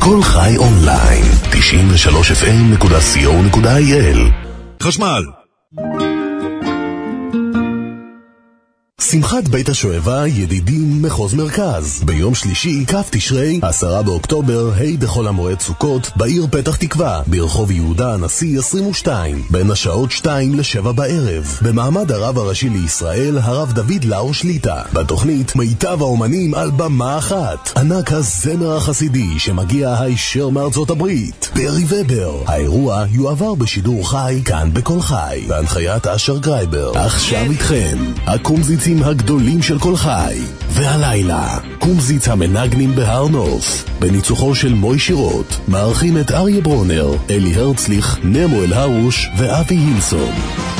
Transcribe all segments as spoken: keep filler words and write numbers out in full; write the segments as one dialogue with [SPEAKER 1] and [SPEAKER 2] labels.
[SPEAKER 1] כל חי אונליין, תשעים ושלוש אף אם נקודה סי או נקודה איי אל.
[SPEAKER 2] חשמל.
[SPEAKER 1] שמחת בית השואבה ידידים מחוז מרכז ביום שלישי כ' תשרי עשרה באוקטובר ה' בחול המועד סוכות בעיר פתח תקווה ברחוב יהודה הנשיא עשרים ושתיים בין השעות שתיים לשבע בערב במעמד הרב הראשי לישראל הרב דוד לאור שליטה. בתוכנית מיטב האומנים על במה אחת, ענק הזמר החסידי שמגיע הישר מארצות הברית פרי ובר. האירוע יועבר בשידור חי כאן בכל חי בהנחיית אשר גרייבר. עכשיו איתכם הקומזיצים הגדולים של כל חי, והלילה קומזיץ המנגנים בהר נוף בניצוחו של מוי שירות מארחים את אריה ברונר, אלי הרצליך, נמו אל הרוש ואבי הילסון.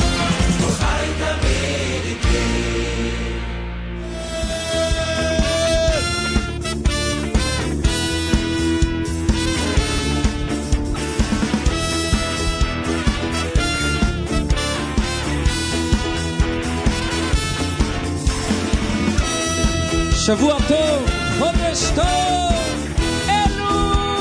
[SPEAKER 3] שבוע טוב, חודש טוב, אלו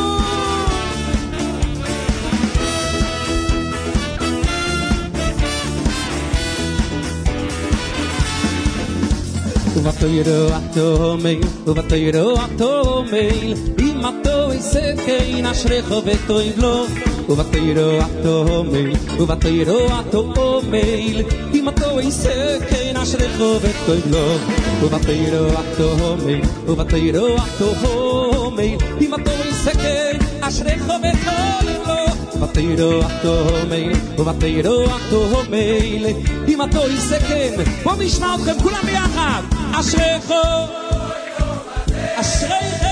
[SPEAKER 3] ובתוירו התומל, ובתוירו התומל אם התו יסקין אשריך וטוב לו ובתוירו התומל, ובתוירו התומל אם התו יסקין אשריך וטוב לו ובתוירו התומל, ובתוירו התומל אם התו יסקין אשריך וטוב לו ובתוירו התומל, ובתוירו התומל אם התו יסקין. בואו נשמע אתכם כולם ביחד. אשריך אשריך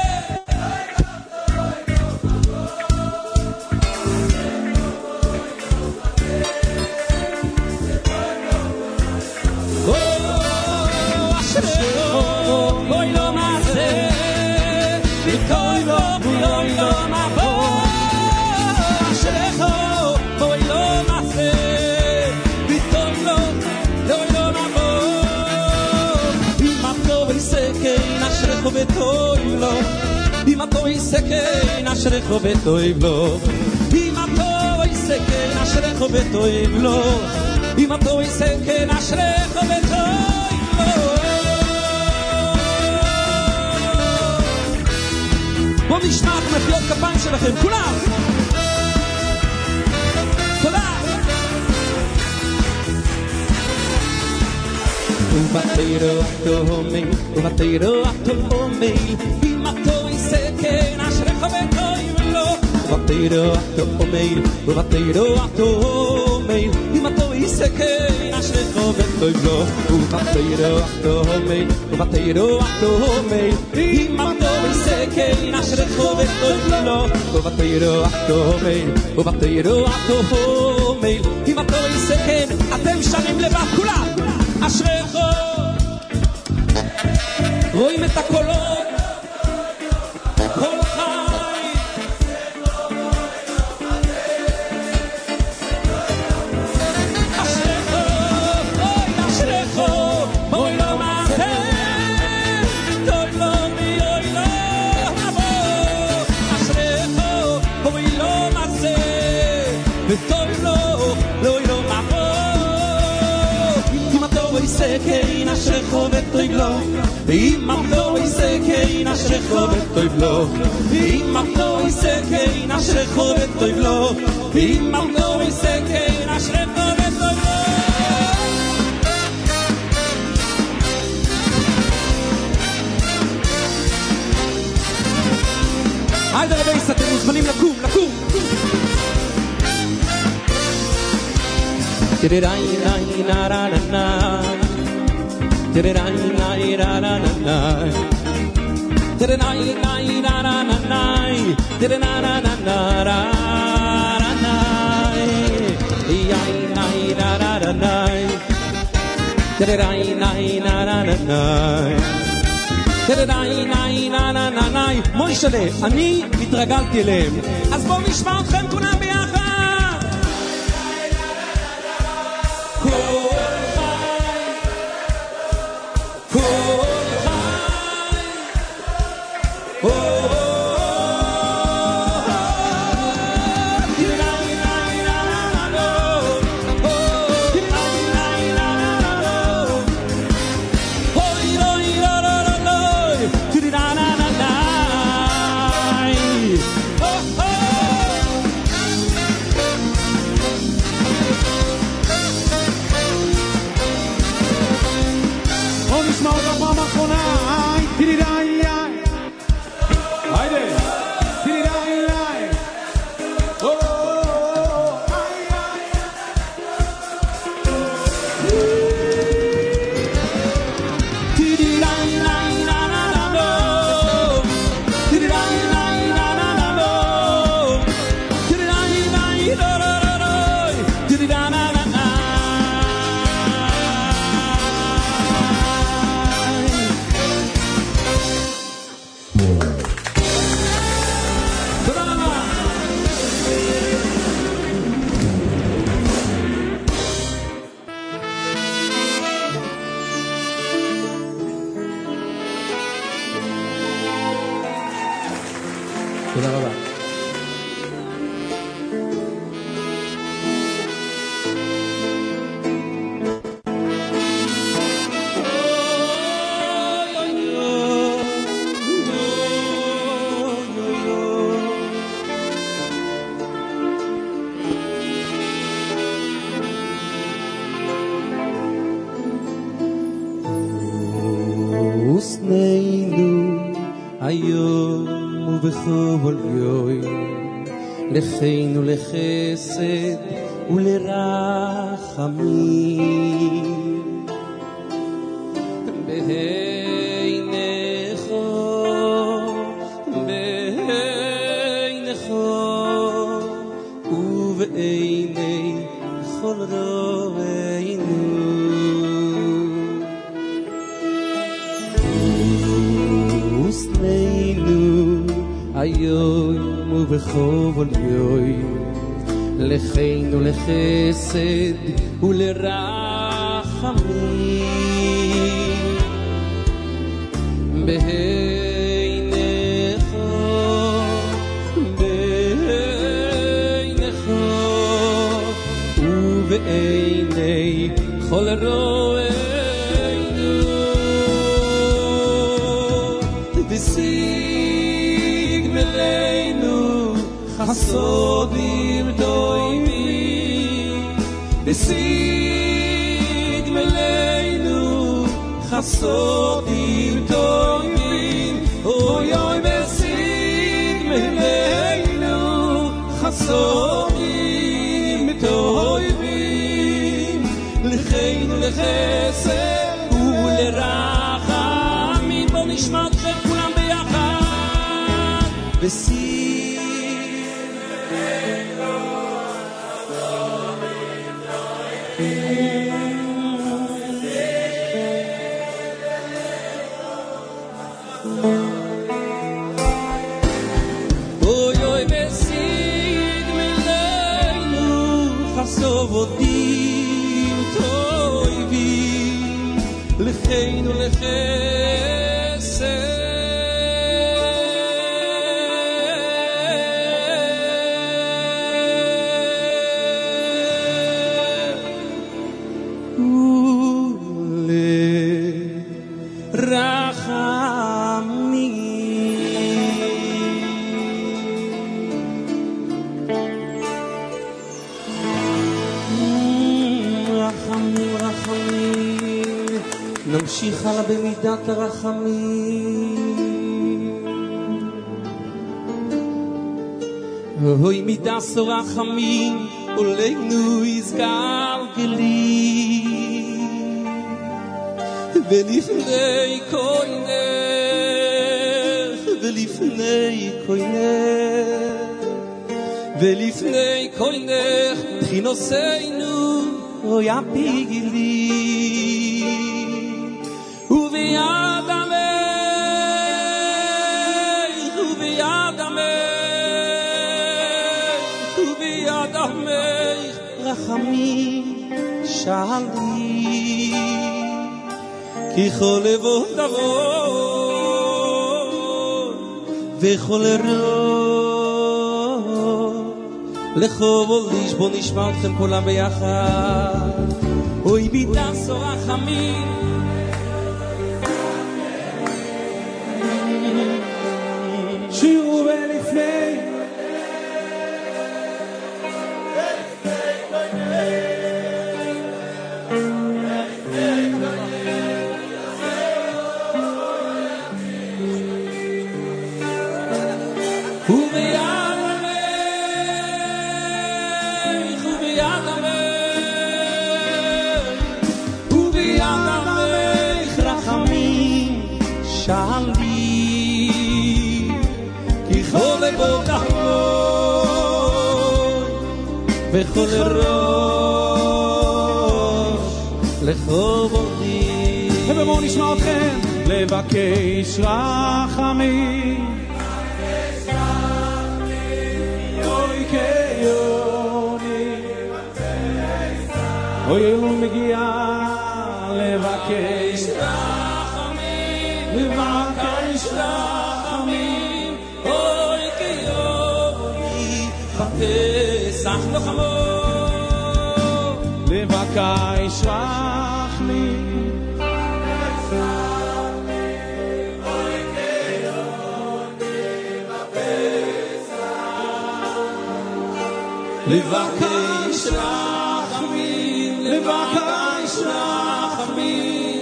[SPEAKER 3] אם התו יסקין אשריך וטוב לו אם התו יסקין אשריך וטוב לו אם התו יסקין אשריך וטוב לו. בואו נשמע את מחיאות כפיים שלכם כולם. תודה. ובתוירו התומל, ובתוירו התומל אם התו יסקין אשריך וטוב לו ובתוירו התומל, ובתוירו התומל אם התו יסקין אשריך וטוב לו ובתוירו התומל, ובתוירו התומל אם התו יסקין אשריך וטוב לו ובתוירו התומל, ובתוירו התומל אם התו יסקין. אתם שרים לבד כולם. אשריך רואים את הקולות כל חי אשריך אוי אשריך אוי לא מעשה טוב לו מי אוי לא נבוא אשריך אוי לא מעשה וטוב לו לא אוי לא נבוא אם התו יסקין אשריך וטוב לו אם התו יסקין אשריך וטוב לו אם התו יסקין אשריך וטוב לו אם התו יסקין אשריך וטוב לו. היידה רבייס, אתם מוזמנים לקום, לקום. תרראי נאי נארה נאי תרראי נאי נארה נאי תרראי נאי נארה נאי תרראי נארה נאי יאי נאי נארה נאי תרראי נאי נארה נאי תרראי נאי נארה נאי. מוישלה, אני התרגלתי אליהם, אז בואו נשמע אתכם כולם ביחד. כל חי תודה רבה.
[SPEAKER 2] ובכל יום לכנו לחסד ולרחמים בעינך בעינך ובעיני כל רואינו וסנינו היום ובכל יום לכנו לחסד ולרחמים בעינך בעינך ובעיני כל רואינו ושיג מלנו חסודים טובים ושיג מלנו חסודים טובים אוי אוי ושיג מלנו חסודים טובים לכנו לחסד ולרחמים בוא נשמע אתכם כולם ביחד ושיג עובדים טובים לכנו לחסד ולרחמים נמשיך הלאה במידת הרחמים אוי מידת הרחמים עולנו יסגלגלי ולפני כהנך ולפני כהנך ולפני כהנך בחינוסנו אוי הפיגלי וביד המלך וביד המלך וביד המלך רחמים שאלי כי כל לבו דרור וכל רוב לחוב איש בוא נשמע אתכם כולם ביחד אוי בידס רחמים שירו ולפני וביד המלך וביד המלך וביד המלך רחמים שאלי כי כל לבו דחוי וכל ראש לחוב אותי ובואו נשמע אתכם לבקש רחמים אוי כיוני אוי הוא מגיע לבקש רחמים לבקש רחמים אוי כיוני ישרח לו חמו
[SPEAKER 3] לבקה ישרח לי
[SPEAKER 2] לבקה ישרח לי לבקה ישרח לי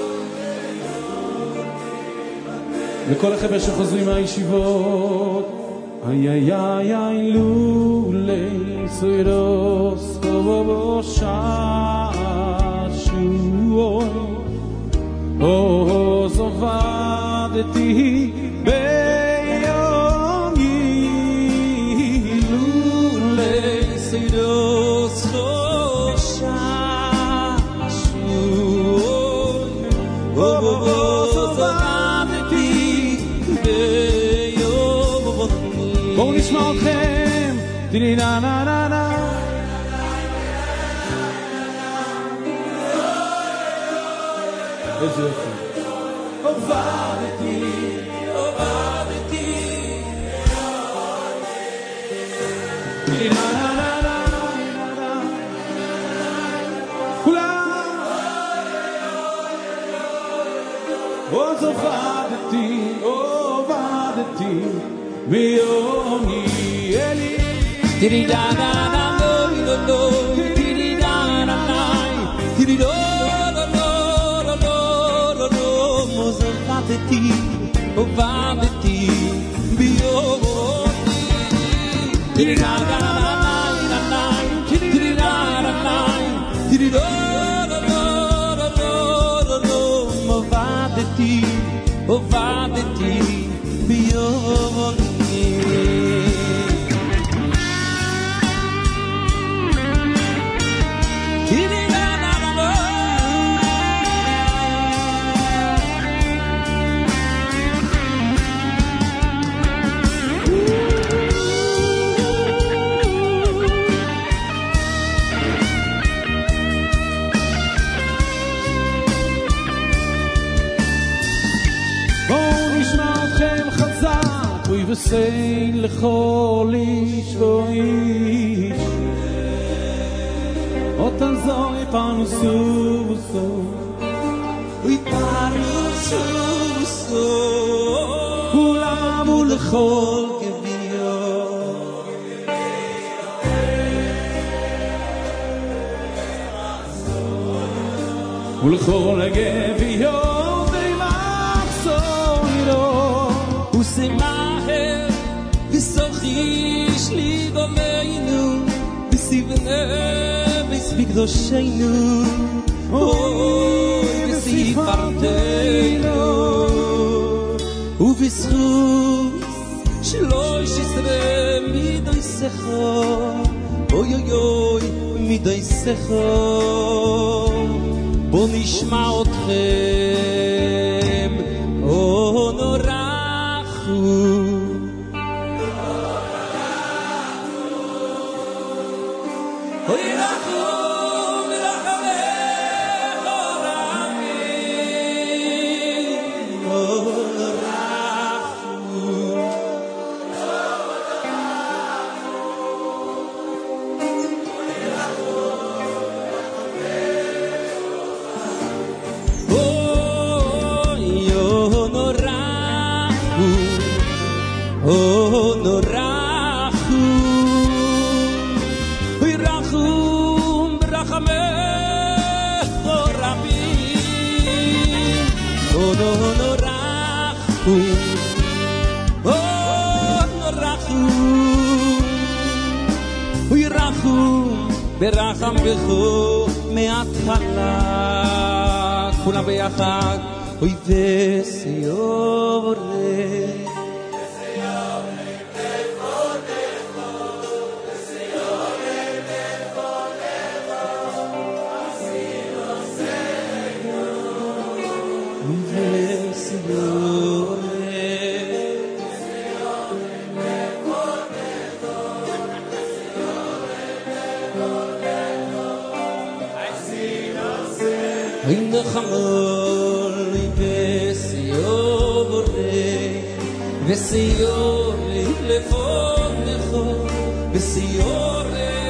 [SPEAKER 3] וכל החבר שחוזרים מהישיבות איי איי איי איי לולי סוירוס כובו ששוי או זובדתי ביום
[SPEAKER 2] לולי סוירוס כובו ששוי או זובדתי ביום
[SPEAKER 3] בואו נשמע אתכם דיני נה נה נה נה איזה יופי
[SPEAKER 2] עובדתי עובדתי
[SPEAKER 3] דיני נה נה נה נה נה כולם עוד עובדתי עובדתי ביומי אלי
[SPEAKER 2] Tiri da da da no no no tiri da da da tiri do do do do do do do mozfateti ovadeti bio tiri da da da da da tiri da da da tiri do do do do do do mozfateti ovadeti bio
[SPEAKER 3] וסי לכל איש ואיש אותן זוהי פרנסו וסו
[SPEAKER 2] ופרנסו וסו
[SPEAKER 3] כולם ולכל
[SPEAKER 2] גביו
[SPEAKER 3] ולכל הגביו ומחסור אירו
[SPEAKER 2] וסמאהר וסוכיש לי דומנו בסבנה בסבקדושנו אוי בספרתנו ובזכות שלוש עשרה מידוי שכו אוי אוי אוי מידוי שכו בוא נשמע אתכם או נורחו ברחם בכו מהתחלה כולם ביחד אוי וסיורי חמול בסיורי וסיורי לפונך וסיורי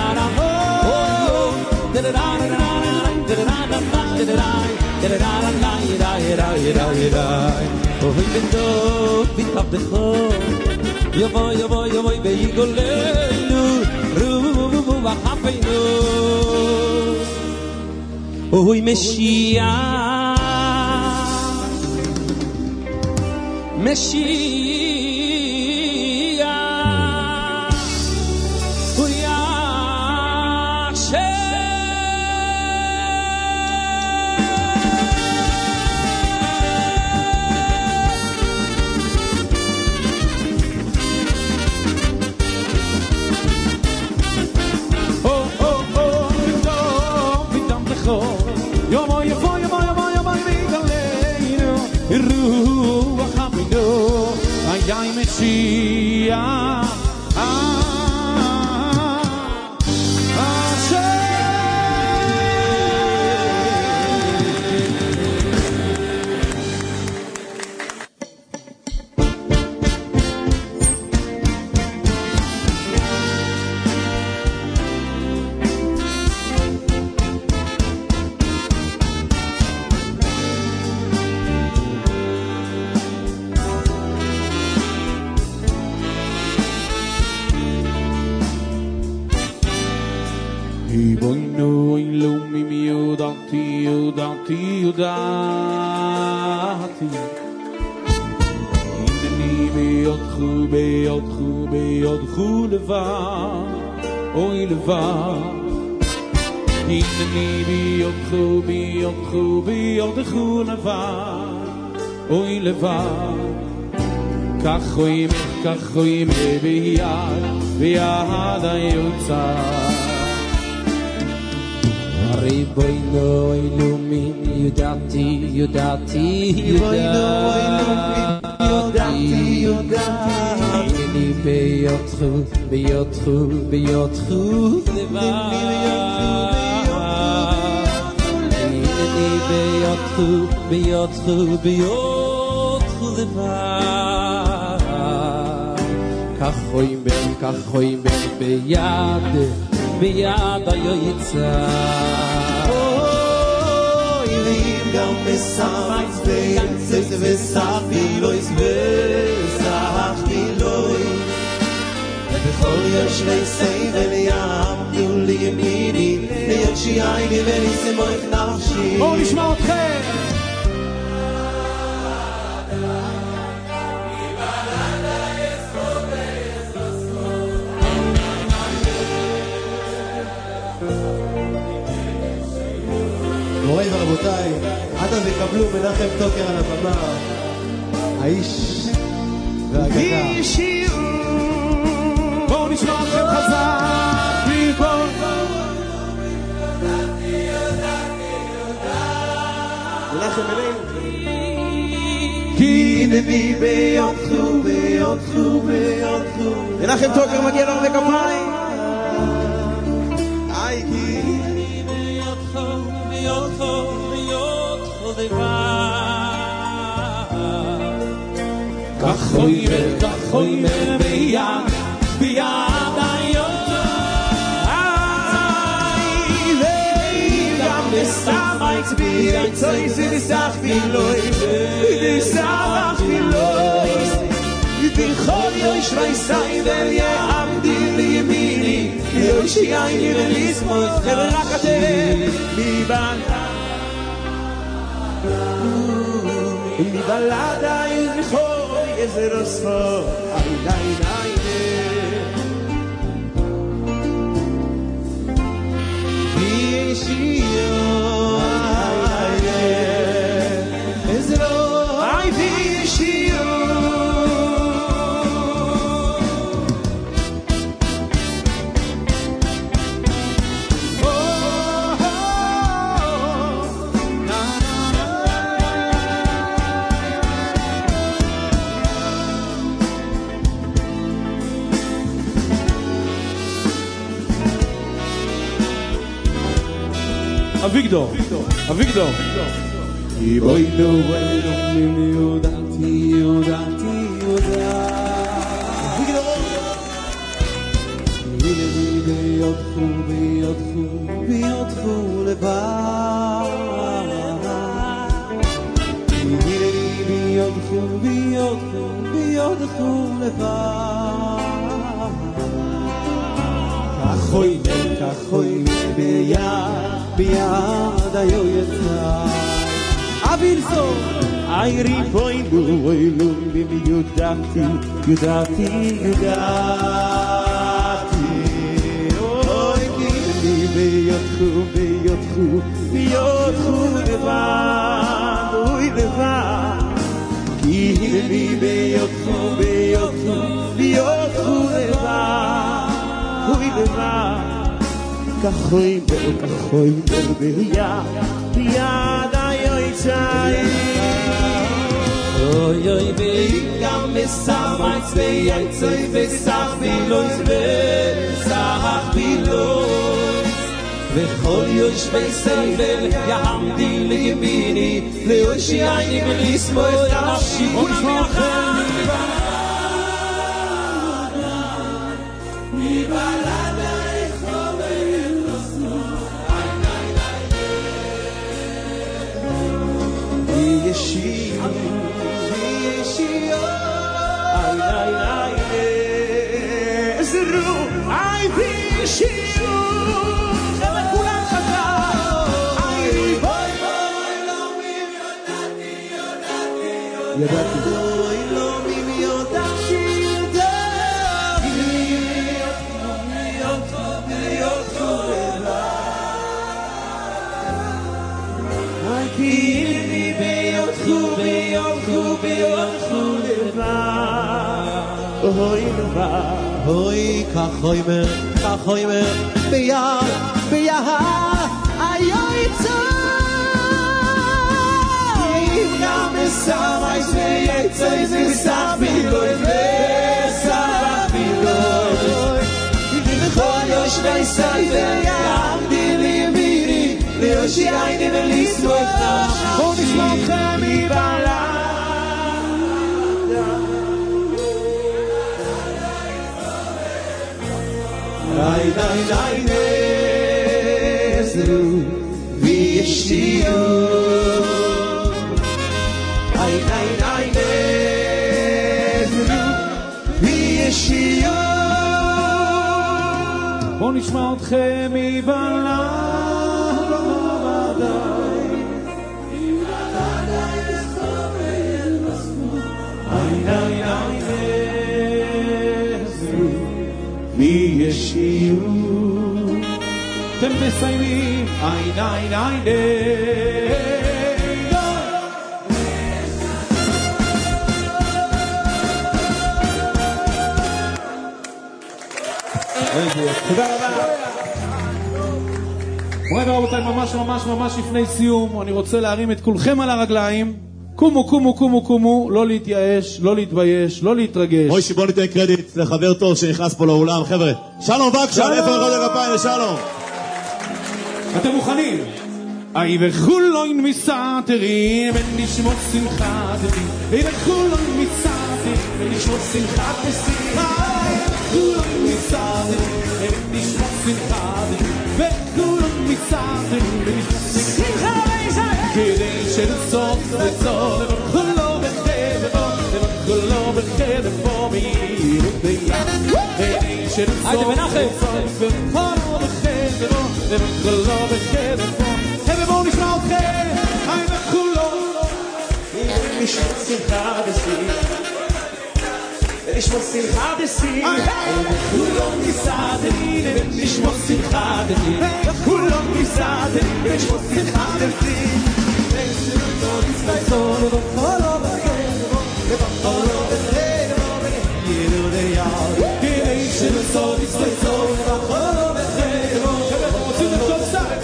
[SPEAKER 2] אוי בטוב בתבדחו יבוא יבוא יבוא ויגולנו רובו וחפינו אוי משיח משיח אוי השם יומו יבוא יבוא יבוא יבוא ויגלנו רוח אבינו היי משיח
[SPEAKER 3] Iboinu ilumi mi yudati yudati yudati Ineni beyotchu beyotchu beyotchu levad Oy levad Ineni beyotchu beyotchu beyotchu levad Oy levad Kachoim kachoim beyad beyad ayotzah
[SPEAKER 2] Riboino ilumi yudati yudati yudati yudati Ni beyotchu beyotchu beyotchu levad Ni beyotchu beyotchu beyotchu levad Kachoim ben kachoim ben beyad beyad ayotzah
[SPEAKER 4] Gam besach beitz besach bilois besach bilois Bechol yoshlei sevel yamdu li yemini Liyoshi ayni venisimoich nafshi
[SPEAKER 3] בואו נשמע אתכם
[SPEAKER 4] מוריי ורבותיי, עד אז יקבלו מנחם טוקר על הבמה, האיש והאגדה.
[SPEAKER 3] בואו נשמע אתכם חזק, בוא
[SPEAKER 4] מנחם אלינו. כי הנני ביותכו, ביותכו, ביותכו.
[SPEAKER 3] מנחם טוקר מגיע לנו בכפיים.
[SPEAKER 4] היי כי
[SPEAKER 2] Beyotcho, beyotcho levad
[SPEAKER 3] Kachoimer, kachoimer beyad, beyad ayotzah
[SPEAKER 4] גם בסמייץ ביצוי זיסח בילוי זיסח בילוי בכל יוש רייסאי ויעמדי לימיני יושי עיני וליסמוס רק אתם מבלדה מבלדה יזכור איזה רוספו עיני עיני וישיו איזה לא עי וישיו
[SPEAKER 3] אביגדור, אביגדור
[SPEAKER 4] Iboinu elum yudati yudati yudati Hineni beyotchu beyotchu beyotchu levad Hineni beyotchu beyotchu beyotchu levad Kachoimer kachoimer beyad beyad ayotzah Avilso Ay ripoinu oilum bim yudati yudati yudati Oy kini beyotchu beyotchu beyotchu levad Oy levad Kini beyotchu beyotchu beyotchu levad Oy levad Kachoimer kachoimer beyad beyad
[SPEAKER 2] Oy oy bey
[SPEAKER 4] Gam besach beitzoy besach bilois besach bilois
[SPEAKER 2] וכל יושבי סבל יעמדי לימיני ליושי עיני ולשמאל נפשי כולם יחד
[SPEAKER 4] מבלדה יחובר וישיו וישיו איי איי איי זרו איי וישיו Hini beyotchu beyotchu beyotchu levar Oy levar Oy kachoymer kachoymer beyah beyah ayoy tzoi Im nam esamay zveyay tzoi zvisach biloy vesach biloy V'chol yoshvei say v'yamdi limiri Leoshi ayni v'lismo et nafshi B'u nishma otchem מבלדה Rai rai rai nezru v'yeshiyu Rai rai rai nezru v'yeshiyu
[SPEAKER 3] בואו נשמע אתכם מבלדה
[SPEAKER 4] Ay ay ay nezru v'yeshiyu
[SPEAKER 3] אתם מסיימים
[SPEAKER 4] Ay ay ay nezru
[SPEAKER 3] תודה רבה. רגע רבותיי, ממש ממש ממש לפני סיום אני רוצה להרים את כולכם על הרגליים. קומו קומו קומו קומו, לא להתייאש, לא להתבייש, לא להתרגש.
[SPEAKER 5] מוישי, בוא ניתן קרדיט לחבר טוב שנכנס פה לאולם. חבר'ה, שלום בבקשה, איפה מחיאות הכפיים לשלום?
[SPEAKER 3] אתם מוכנים? איי וחולון מסתרים ונשמות שמחת בי איי וחולון מסתרים ונשמות שמחת בשמחה איי וחולון מסתרים ונשמות שמחת בי וחולון מסתרים ונשמות שמחה כדי שלסוף לצור לבחולו בחדבו לבחולו בחדבו מהירות ביד כדי שלסוף לצור לבחולו בחדבו לבחולו בחדבו Hey, בואו נשמע אתכם, היי וכולו
[SPEAKER 4] ונשמות שמחה בשיא ונשמות שמחה בשיא וכולו מסעדני ונשמות שמחה בשיא וכולו מסעדני ונשמות שמחה בשיא ונשמתו נצטייצו לבחולו בחדבו לבחולו בחדבו ידו דייר כדי שלצו נצטייצו לבחולו בחדבו רוצים לבטוב סעד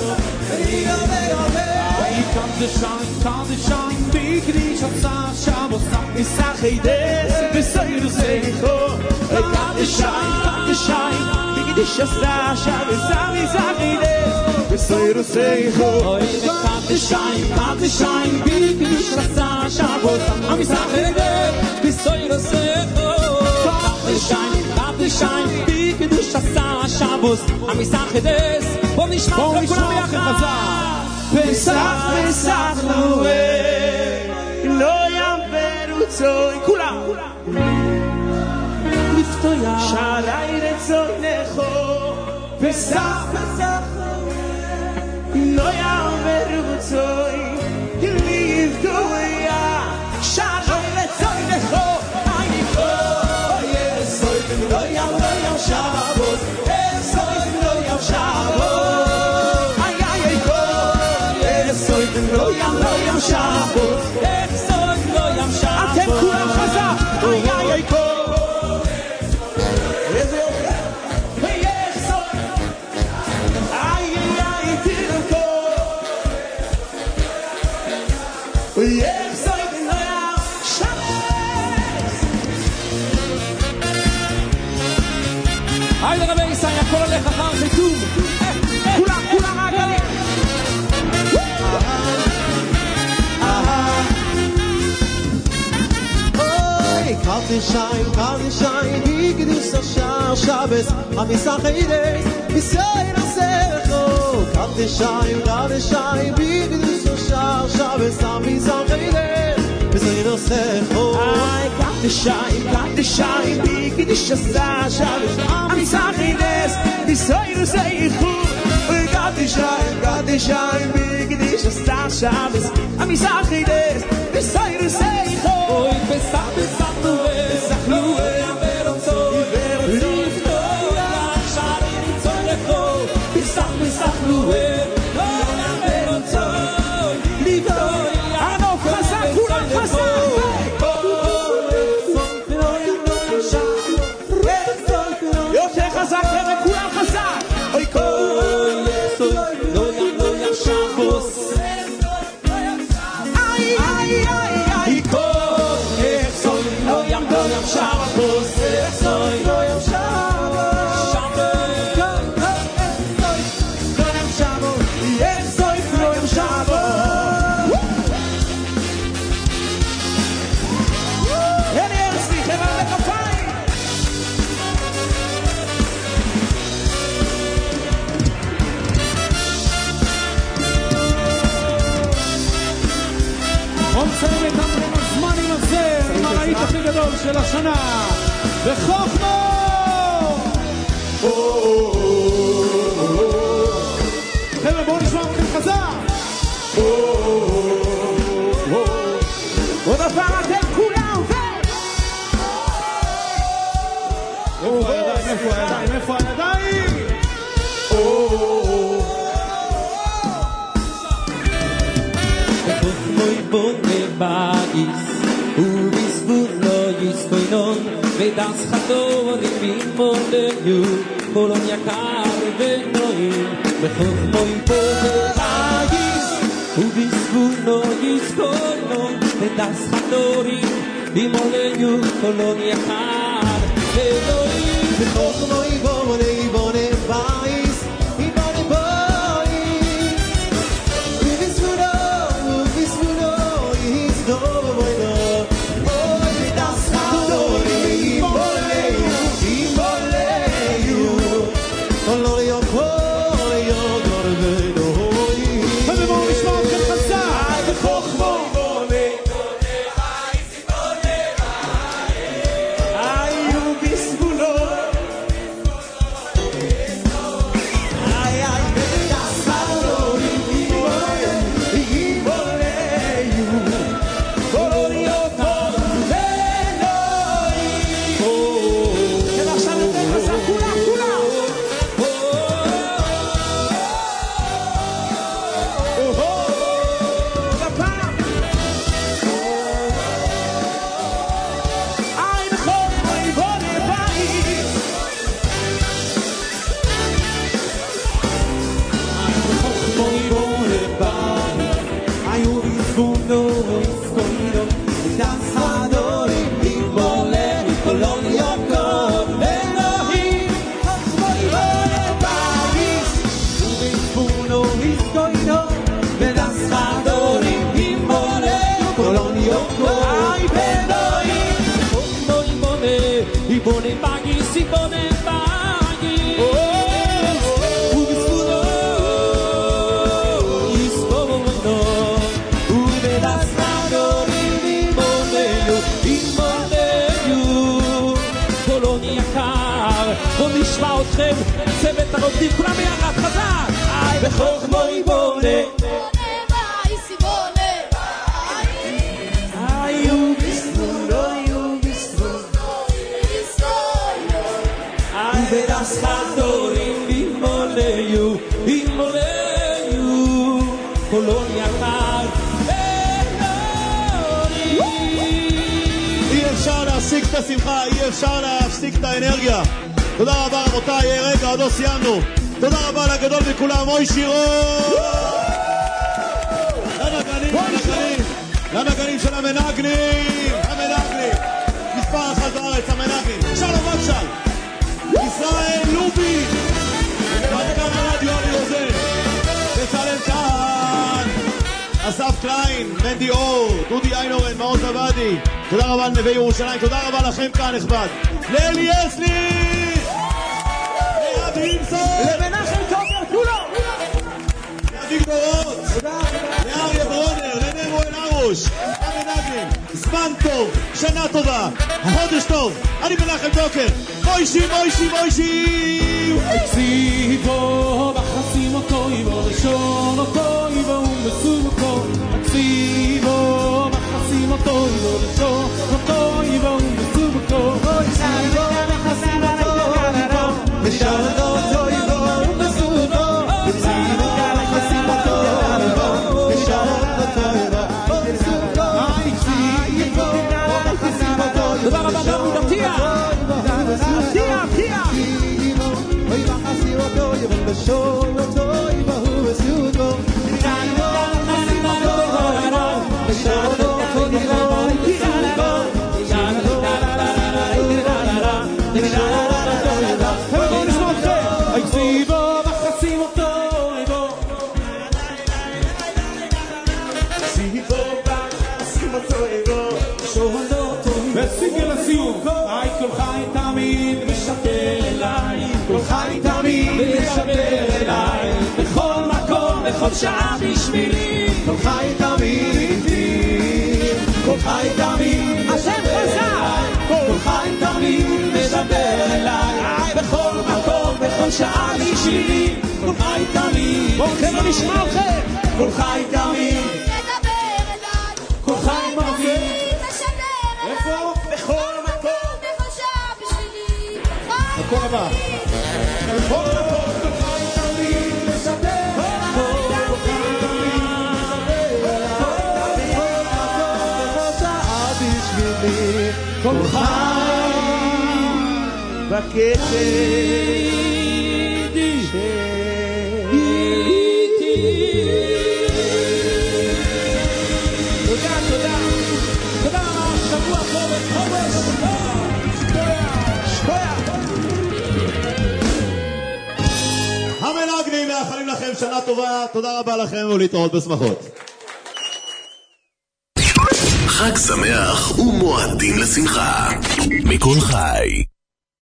[SPEAKER 3] Come to shine, come to shine, big dish of Shabbos, Misachei Des, B'Seiru Seicho. Come to shine, come to shine, big dish of Shabbos, Misachei Des, B'Seiru Seicho. Come to shine, come to shine, big dish of Shabbos, Misachei Des, B'Seiru Seicho. Come to shine, come to shine, big dish of Shabbos, Misachei Des. בואו נשמע אתכם כולם ביחד חזק.
[SPEAKER 4] פסח פסח נועה לא יעברו צוי כולם לפתויה שעלי רצוי נכו פסח פסח נועה לא יעברו צוי לפתויה שעלי רצוי נכו אי נכו יסוי ולא יעבור שבוס יסוי ולא יעבור שבוס לא ים לא ים שבוס איך סוד לא ים שבוס אתם כולם חזק איי איי איי כל איזה יופי ואיך סוד איי איי איי תרקו ואיך סוד לא ים שבוס
[SPEAKER 3] היי לרבי ישראל הכל הולך אחר חיתום כולם כולם רגלים
[SPEAKER 4] Come to shine, come to shine, big dish of Shabbos, Misachei Des, B'Seiru Seicho. Come to shine, come to shine, big dish of Shabbos, Misachei Des, B'Seiru Seicho. Come to shine, come to shine, big dish of Shabbos, Misachei Des, B'Seiru Seicho. Come to shine, come to shine, big dish of Shabbos, Misachei Des, B'Seiru Seicho.
[SPEAKER 3] Oy, pesach, pesach, pesach, nue, verotzoy, liftoya, shari nitzoy lecho. Pesach, pesach, nue, verotzoy, liftoya.
[SPEAKER 6] של השנה בחוכמה. חבר'ה בואו נשמע אתכם חזק. עוד הפעם אתם כולם איפה הידיים, איפה הידיים, איפה הידיים?
[SPEAKER 2] Muy bonne bagis ובזבוז לא יסקוינון ודס חדור לימון ליו קולון יקר ונועים בחוכמוי בונne bagis ובזבוז לא יסקוינון ודס חדורים לימון ליו קולון יקר ונועים
[SPEAKER 4] בחוכמוי בונne בונne bagis ובונne bagis ובזבוז
[SPEAKER 2] Bone baghi si bone baghi ubiskudo iskovono ubedas nadori imoneyu imoneyu קולוניה קר בוא נשמע אתכם צוות הרוקדים כולם ביחד חזק איי בחוכמוי בונה Verás Hadorim Imoleyu Imoleyu Colonia Car
[SPEAKER 5] אי אפשר להפסיק את השמחה, אי אפשר להפסיק את האנרגיה. תודה רבה רבותיי, רגע עוד לא סיימנו. תודה רבה לגדול מכולם, מוישי רוב לנגנים, לנגנים לנגנים של המנגנים המנגנים מספר אחת בארץ, המנגנים שלום בבקשה ישראל לובי מנכ"ל הרדיו אני רוזן בצלאל כאן אסף קליין, מנדי אור, דודי איינורן, מעוז עבדי תודה רבה לנווה ירושלים, תודה רבה לכם כאן נכבד לאלי אסלי ליד רימסון
[SPEAKER 6] למנחם קופר כולו
[SPEAKER 5] לאביג דורות לאריה ברונר, לנמו אל ארוש המנגנים, זמן טוב, שנה טובה חודש טוב, אני מנחם קופר מוישי, מוישי, מוישי
[SPEAKER 6] הציבו בחסים אותו איבו לשון אותו איבו ובסובו הציבו בחסים אותו איבו לשון אותו איבו ובסובו הציבו בחסים אותו איבו לשון אותו איבו ובסובו הציבו בחסים אותו איבו לשון אותו איבו ובסובו הציבו בחסים אותו איבו
[SPEAKER 2] תודה רבה גם מדתיה תיה, תיה
[SPEAKER 4] Hoy baja si voto y el beso no estoy bajo besudo
[SPEAKER 6] וסיגל הסיום היי כל חי תמיד משפר אליי כל חי תמיד משפר אליי בכל מקום בכל שעה בשבילי
[SPEAKER 4] כל חי תמיד כל חי תמיד
[SPEAKER 6] השם חזק כל תמיד מדבר אליי, בכל מקום, בכל שעה בשבילי, כל חי תמיד.
[SPEAKER 3] בואו כן לא נשמע אתכם.
[SPEAKER 6] כל חי תמיד,
[SPEAKER 7] מדבר אליי,
[SPEAKER 6] כל חי מביא.
[SPEAKER 7] משדר אליי,
[SPEAKER 6] איפה? בכל מקום.
[SPEAKER 7] בכל שעה בשבילי, חי
[SPEAKER 5] מקום הבא.
[SPEAKER 6] בכל מקום, כל חי תמיד משדר. כל חי תמיד
[SPEAKER 4] בשבילי כל חי בקשר
[SPEAKER 3] תודה, תודה. תודה רבה, שבוע טוב, חומש.
[SPEAKER 5] המנגנים מאחלים לכם שנה טובה, תודה רבה לכם ולהתראות בשמחות.
[SPEAKER 1] חג שמח ומועדים לשמחה. מכל חי.